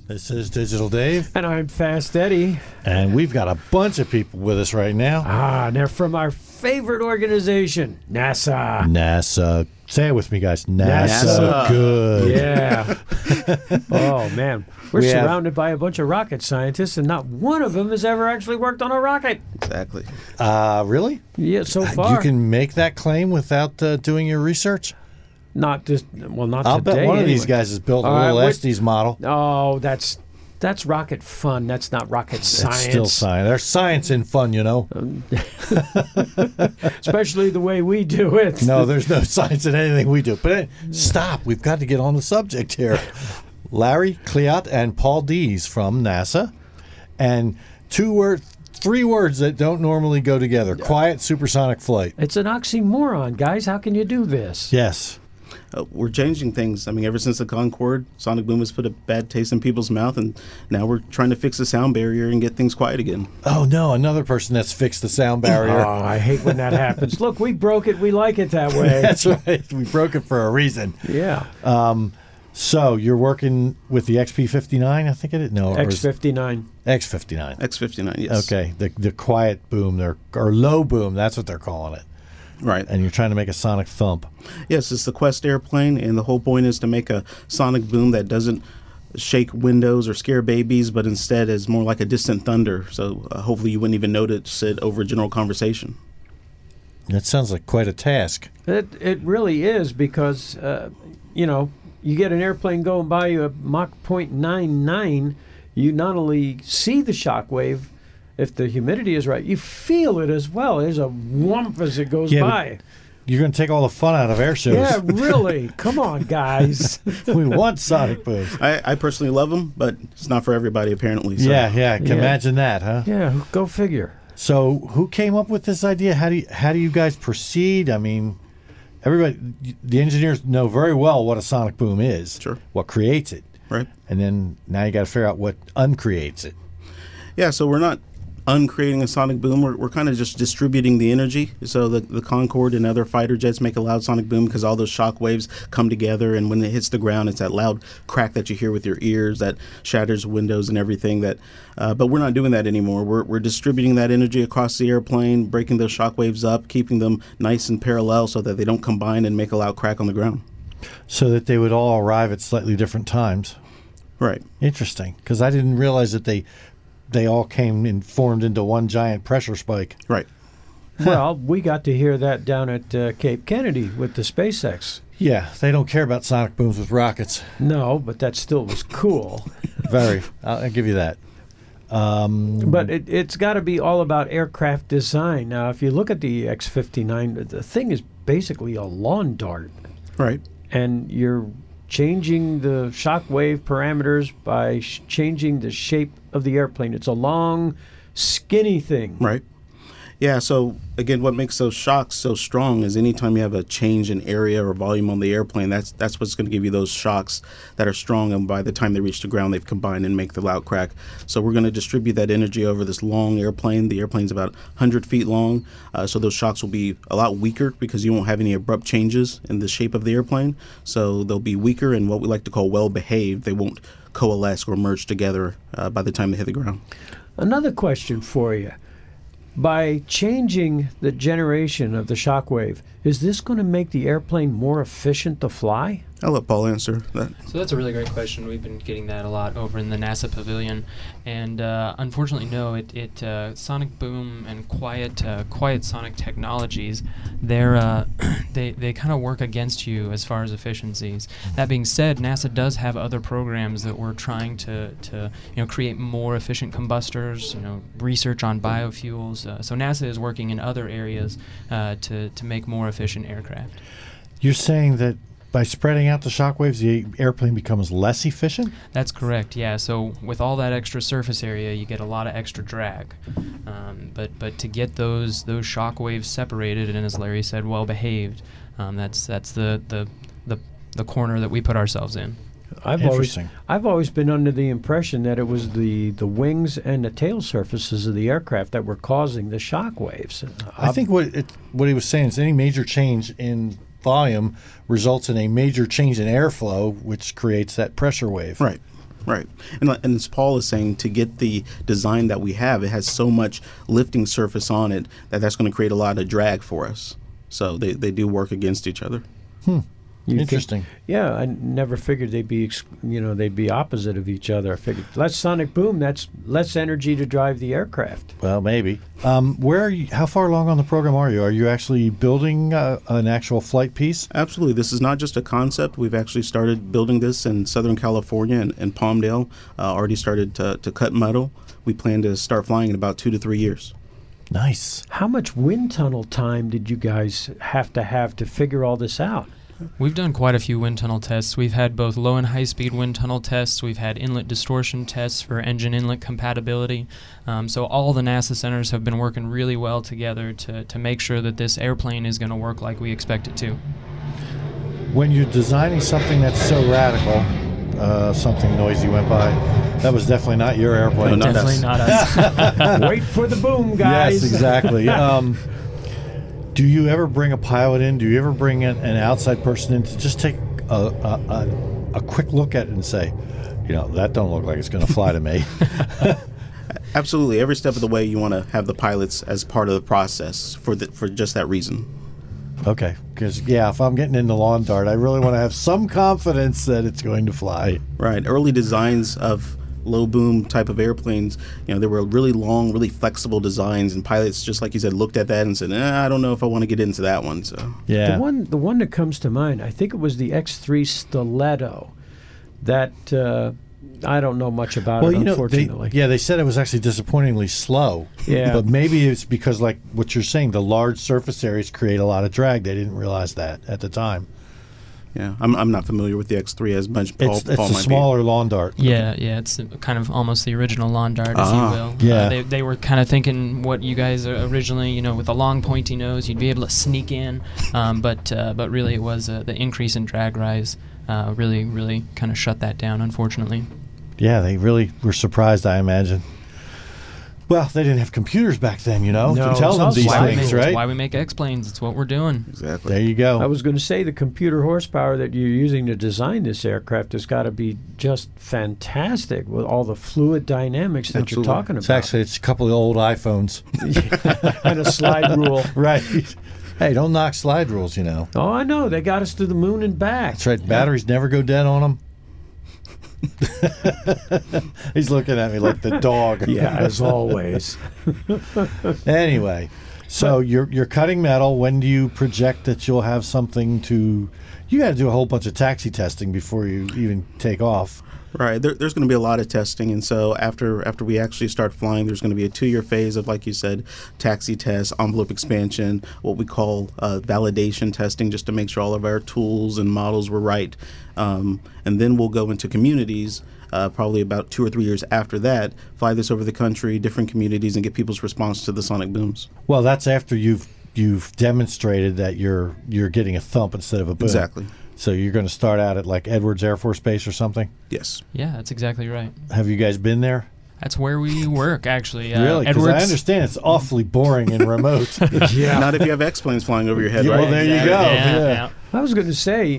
This is Digital Dave. And I'm Fast Eddie. And we've got a bunch of people with us right now. And they're from our favorite organization, NASA. NASA. Say it with me, guys. NASA. Good. Yeah. Oh, man. We're surrounded by a bunch of rocket scientists, and not one of them has ever actually worked on a rocket. Exactly. Really? Yeah, so far. You can make that claim without doing your research? Not just, well, not I'll today. bet one of these anyway. guys has built a little Estes model. Oh, that's rocket fun. That's not rocket science. It's still science. There's science in fun, you know. Especially the way we do it. No, there's no science in anything we do. But stop. We've got to get on the subject here. Larry Cleott and Paul Dees from NASA. And three words that don't normally go together. Quiet supersonic flight. It's an oxymoron, guys. How can you do this? Yes. We're changing things. I mean, ever since the Concorde, sonic boom has put a bad taste in people's mouth, and now we're trying to fix the sound barrier and get things quiet again. Oh, no, another person that's fixed the sound barrier. Oh, I hate when that happens. Look, we broke it. We like it that way. That's right. We broke it for a reason. Yeah. So you're working with the XP59, I think it is? No. X59. X59. X59, yes. Okay. The quiet boom, or low boom, that's what they're calling it. Right. And you're trying to make a sonic thump. Yes, it's the Quest airplane, and the whole point is to make a sonic boom that doesn't shake windows or scare babies, but instead is more like a distant thunder. So hopefully you wouldn't even notice it over a general conversation. That sounds like quite a task. It really is because, you get an airplane going by you at Mach 0.99, you not only see the shock wave, if the humidity is right, you feel it as well. There's a whump as it goes by. You're going to take all the fun out of air shows. Yeah, really. Come on, guys. We want sonic booms. I personally love them, but it's not for everybody, apparently. So. Yeah. I can imagine that, huh? Yeah, go figure. So who came up with this idea? How do you guys proceed? I mean, everybody, the engineers know very well what a sonic boom is. Sure. What creates it. Right. And then now you got to figure out what uncreates it. Yeah, so we're not uncreating a sonic boom. We're kind of just distributing the energy. So the Concorde and other fighter jets make a loud sonic boom because all those shock waves come together, and when it hits the ground, it's that loud crack that you hear with your ears that shatters windows and everything. But we're not doing that anymore. We're distributing that energy across the airplane, breaking those shock waves up, keeping them nice and parallel so that they don't combine and make a loud crack on the ground. So that they would all arrive at slightly different times. Right. Interesting, because I didn't realize that they all came and formed into one giant pressure spike. Right. Well, we got to hear that down at Cape Kennedy with the SpaceX. Yeah, they don't care about sonic booms with rockets. No, but that still was cool. Very. I'll give you that. But it's got to be all about aircraft design. Now, if you look at the X-59, the thing is basically a lawn dart. Right. And you're changing the shock wave parameters by changing the shape of the airplane. It's a long, skinny thing. Right. Yeah, so again, what makes those shocks so strong is anytime you have a change in area or volume on the airplane, that's what's going to give you those shocks that are strong, and by the time they reach the ground, they've combined and make the loud crack. So we're going to distribute that energy over this long airplane. The airplane's about 100 feet long, so those shocks will be a lot weaker because you won't have any abrupt changes in the shape of the airplane. So they'll be weaker and what we like to call well-behaved. They won't coalesce or merge together by the time they hit the ground. Another question for you. By changing the generation of the shockwave, is this going to make the airplane more efficient to fly? I'll let Paul answer that. So that's a really great question. We've been getting that a lot over in the NASA pavilion, and unfortunately, no. Sonic boom and quiet sonic technologies, they kind of work against you as far as efficiencies. That being said, NASA does have other programs that we're trying to create more efficient combustors. Research on biofuels. So NASA is working in other areas to make more efficient aircraft. You're saying that by spreading out the shock waves, the airplane becomes less efficient? That's correct, yeah. So with all that extra surface area, you get a lot of extra drag. But to get those shock waves separated and, as Larry said, well behaved, that's the corner that we put ourselves in. I've always been under the impression that it was the wings and the tail surfaces of the aircraft that were causing the shock waves. I think what he was saying is any major change in volume results in a major change in airflow, which creates that pressure wave. Right. Right. And as Paul is saying, to get the design that we have, it has so much lifting surface on it that's going to create a lot of drag for us. So they do work against each other. Interesting. Yeah, I never figured they'd be, they'd be opposite of each other. I figured less sonic boom, that's less energy to drive the aircraft. Well, maybe. Where are you? How far along on the program are you? Are you actually building an actual flight piece? Absolutely. This is not just a concept. We've actually started building this in Southern California and Palmdale. Already started to cut metal. We plan to start flying in about 2 to 3 years. Nice. How much wind tunnel time did you guys have to figure all this out? We've done quite a few wind tunnel tests. We've had both low and high speed wind tunnel tests. We've had inlet distortion tests for engine inlet compatibility. So all the NASA centers have been working really well together to make sure that this airplane is going to work like we expect it to. When you're designing something that's so radical, something noisy went by. That was definitely not your airplane. No, Definitely not us. Wait for the boom, guys. Yes, exactly. Do you ever bring a pilot in? Do you ever bring an outside person in to just take a quick look at it and say, that don't look like it's going to fly to me? Absolutely. Every step of the way, you want to have the pilots as part of the process for just that reason. Okay, because, if I'm getting into lawn dart, I really want to have some confidence that it's going to fly. Right. Early designs of low boom type of airplanes, they were really long, really flexible designs, and pilots, just like you said, looked at that and said, I don't know if I want to get into that one. So yeah, the one that comes to mind, I think it was the X3 Stiletto. That I don't know much about it, unfortunately. They said it was actually disappointingly slow. Yeah, but maybe it's because, like what you're saying, the large surface areas create a lot of drag. They didn't realize that at the time. Yeah, I'm not familiar with the X3 as much. Paul It's a might smaller lawn dart. Yeah, it's kind of almost the original lawn dart, as you will. Yeah. They were kind of thinking what you guys originally, with a long pointy nose, you'd be able to sneak in, but really it was the increase in drag rise really kind of shut that down, unfortunately. Yeah, they really were surprised, I imagine. Well, they didn't have computers back then, to tell them these things, right? That's why we make X-planes. It's what we're doing. Exactly. There you go. I was going to say the computer horsepower that you're using to design this aircraft has got to be just fantastic with all the fluid dynamics that Absolutely. you're talking about. It's a couple of old iPhones. And a slide rule. Right. Hey, don't knock slide rules, Oh, I know. They got us to the moon and back. That's right. Batteries never go dead on them. He's looking at me like the dog. Yeah, as always. Anyway, so you're cutting metal. When do you project that you'll have something to? You got to do a whole bunch of taxi testing before you even take off. Right. There's going to be a lot of testing, and so after we actually start flying, there's going to be a 2-year phase of, like you said, taxi tests, envelope expansion, what we call validation testing, just to make sure all of our tools and models were right. And then we'll go into communities, probably about 2 or 3 years after that, fly this over the country, different communities, and get people's response to the sonic booms. Well, that's after you've demonstrated that you're getting a thump instead of a boom. Exactly. So you're going to start out at like Edwards Air Force Base or something? Yes. Yeah, that's exactly right. Have you guys been there? That's where we work, actually. Really? Because Edwards, I understand it's awfully boring and remote. Yeah. Not if you have X-planes flying over your head, Yeah, right? well, there you go. Yeah. I was going to say,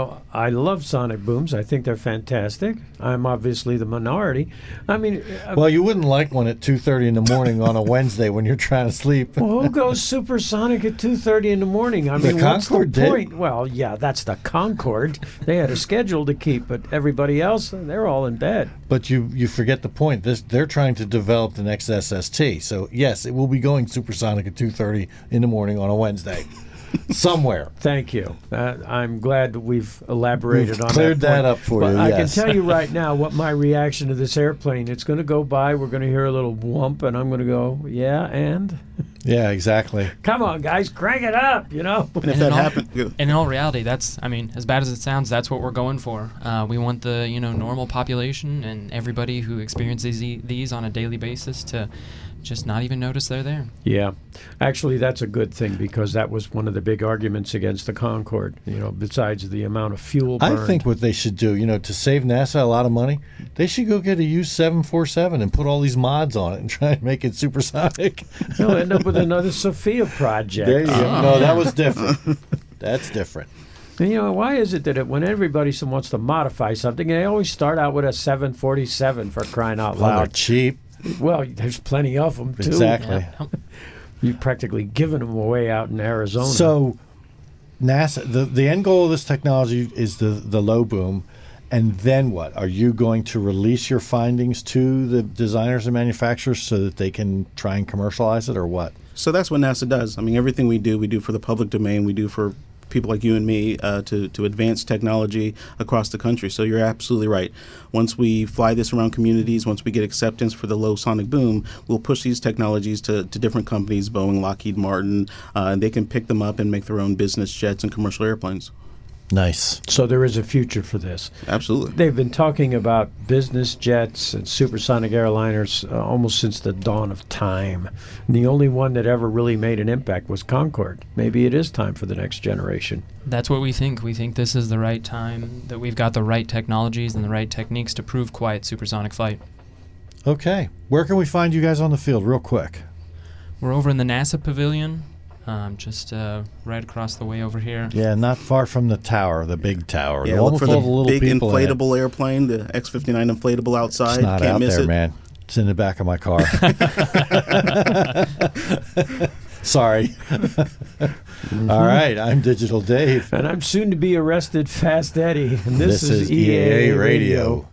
I love sonic booms. I think they're fantastic. I'm obviously the minority. I mean, Well, you wouldn't like one at 2:30 in the morning on a Wednesday when you're trying to sleep. well, who goes supersonic at 2:30 in the morning? I mean, what's the Concorde did. point? Well, yeah, that's the Concorde. They had a schedule to keep, but everybody else, they're all in bed. But you forget the point. They're trying to develop the next SST. So, yes, it will be going supersonic at 2:30 in the morning on a Wednesday. Somewhere. Thank you. I'm glad that we've elaborated on Cleared that that up for but you, I yes. can tell you right now what my reaction to this airplane. It's going to go by. We're going to hear a little whump, and I'm going to go, yeah, and Yeah, exactly. come on, guys, crank it up. And if And that in all- happened, And in all reality, that's, as bad as it sounds, that's what we're going for. We want the, normal population and everybody who experiences these on a daily basis to just not even notice they're there. Yeah. Actually, that's a good thing because that was one of the big arguments against the Concorde, besides the amount of fuel burned. I think what they should do, to save NASA a lot of money, they should go get a U-747 and put all these mods on it and try and make it supersonic. You'll end up with another Sophia project. There you go. No, that was different. That's different. And, why is it that when everybody wants to modify something, they always start out with a 747 for crying out Well, they're loud? cheap. Well, there's plenty of them, too. Exactly. Yeah. You're practically giving them away out in Arizona. So, NASA, the end goal of this technology is the low boom. And then what? Are you going to release your findings to the designers and manufacturers so that they can try and commercialize it, or what? So that's what NASA does. I mean, everything we do for the public domain. We do for people like you and me to advance technology across the country. So you're absolutely right. Once we fly this around communities, once we get acceptance for the low sonic boom, we'll push these technologies to different companies, Boeing, Lockheed Martin, and they can pick them up and make their own business jets and commercial airplanes. Nice. So there is a future for this. Absolutely. They've been talking about business jets and supersonic airliners almost since the dawn of time. And the only one that ever really made an impact was Concorde. Maybe it is time for the next generation. That's what we think. We think this is the right time, that we've got the right technologies and the right techniques to prove quiet supersonic flight. Okay. Where can we find you guys on the field, real quick? We're over in the NASA Pavilion, just right across the way over here. Yeah, not far from the tower, the big tower. Yeah, the one look for with all the little big people in it. inflatable airplane, the X-59 inflatable outside. It's not Can't out miss there, it. man. It's in the back of my car. Sorry. All right, I'm Digital Dave. And I'm soon to be arrested, Fast Eddie. And this is EAA Radio.